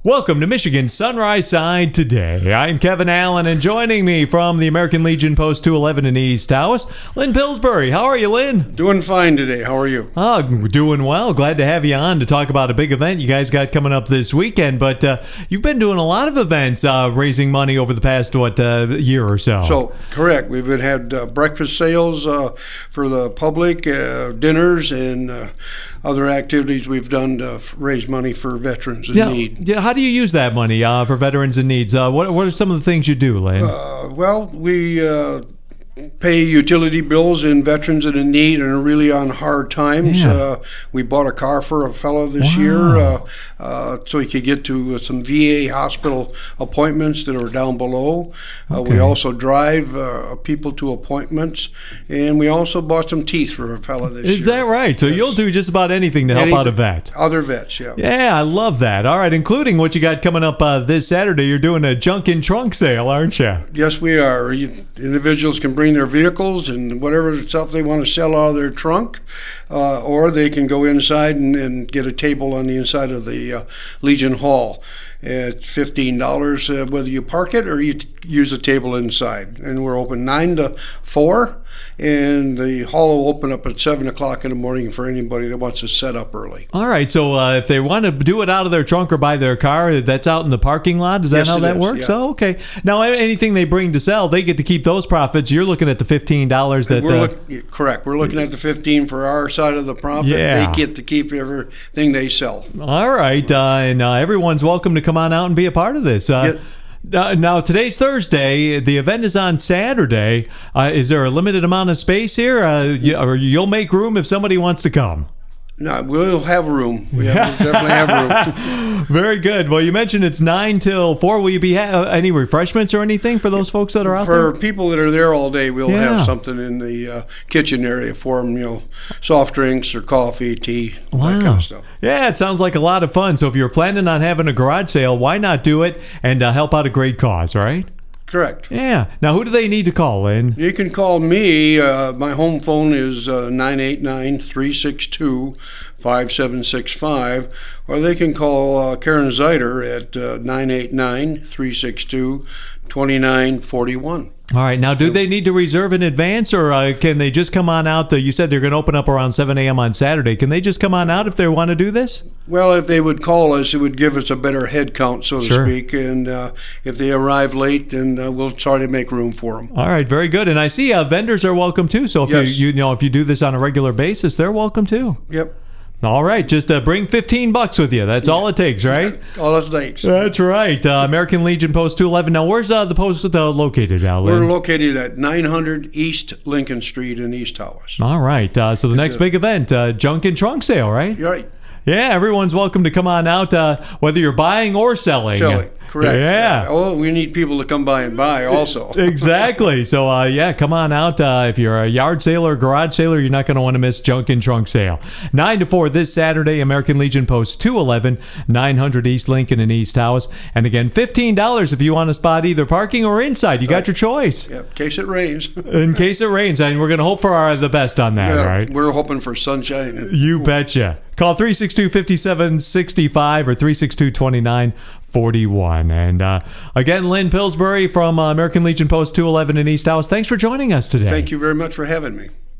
Welcome to Michigan Sunrise Side Today. I'm Kevin Allen, and joining me from the American Legion Post 211 in East Tawas, Lynn Pillsbury. How are you, Lynn? Doing fine today. How are you? Oh, doing well. Glad to have you on to talk about a big event you guys got coming up this weekend. But you've been doing a lot of events raising money over the past, year or so. So, correct. We've had breakfast sales for the public, dinners, and other activities we've done to raise money for veterans in need. Yeah. How do you use that money for veterans in needs? What are some of the things you do, Lynn? Well, we pay utility bills in veterans that are in need and are really on hard times. Yeah. We bought a car for a fellow this year so he could get to some VA hospital appointments that are down below. We also drive people to appointments, and we also bought some teeth for a fellow this year. Is that right? So you'll do just about anything to help out a vet. Other vets, yeah. Yeah, I love that. All right, including what you got coming up this Saturday. You're doing a junk and trunk sale, aren't you? Yes, we are. Individuals can bring their vehicles and whatever stuff they want to sell out of their trunk, or they can go inside and get a table on the inside of the Legion Hall. It's $15 whether you park it or you use a table inside. And we're open 9 to 4, and the hall will open up at 7 o'clock in the morning for anybody that wants to set up early. All right, so if they want to do it out of their trunk or by their car, that's out in the parking lot? Is that how that works? Yeah. Oh, okay. Now, anything they bring to sell, they get to keep those profits. You're looking at the $15 that... Correct. We're looking at the $15 for our side of the profit. Yeah. They get to keep everything they sell. All right, and everyone's welcome to come on out and be a part of this. Now, today's Thursday. The event is on Saturday. Is there a limited amount of space here? Or you'll make room if somebody wants to come? No, we'll have room. We'll definitely have room. Very good. Well, you mentioned it's 9 till 4. Will you be any refreshments or anything for those folks that are out there? For people that are there all day, we'll have something in the kitchen area for them, soft drinks or coffee, tea, that kind of stuff. Yeah, it sounds like a lot of fun. So if you're planning on having a garage sale, why not do it and help out a great cause, right? Correct. Yeah. Now, who do they need to call, Lynn? You can call me. My home phone is 989-362-5765, or they can call Karen Zeider at 989-362-2941. All right. Now, do they need to reserve in advance, or can they just come on out? You said they're going to open up around 7 a.m. on Saturday. Can they just come on out if they want to do this? Well, if they would call us, it would give us a better head count, so to speak. And if they arrive late, then we'll try to make room for them. All right. Very good. And I see vendors are welcome, too. So if if you do this on a regular basis, they're welcome, too. Yep. All right, just bring $15 with you. That's all it takes, right? All it takes. That's right. American Legion Post 211. Now, where's the post located now, Lynn? We're located at 900 East Lincoln Street in East Tawas. All right. So the next big event, junk and trunk sale, right? You're right. Yeah, everyone's welcome to come on out, whether you're buying or selling. Correct. Yeah. Oh, we need people to come by and buy also. Exactly. So, come on out. If you're a yard sailor or garage sailor, you're not going to want to miss Junk and Trunk Sale. 9 to 4 this Saturday, American Legion Post 211, 900 East Lincoln in East Tawas. And again, $15 if you want to spot either parking or inside. You got your choice. Yeah, in case it rains. In case it rains. And we're going to hope for the best on that, right? We're hoping for sunshine. You betcha. Call 362-5765 or 362-2941. And again, Lynn Pillsbury from American Legion Post 211 in East Tawas. Thanks for joining us today. Thank you very much for having me.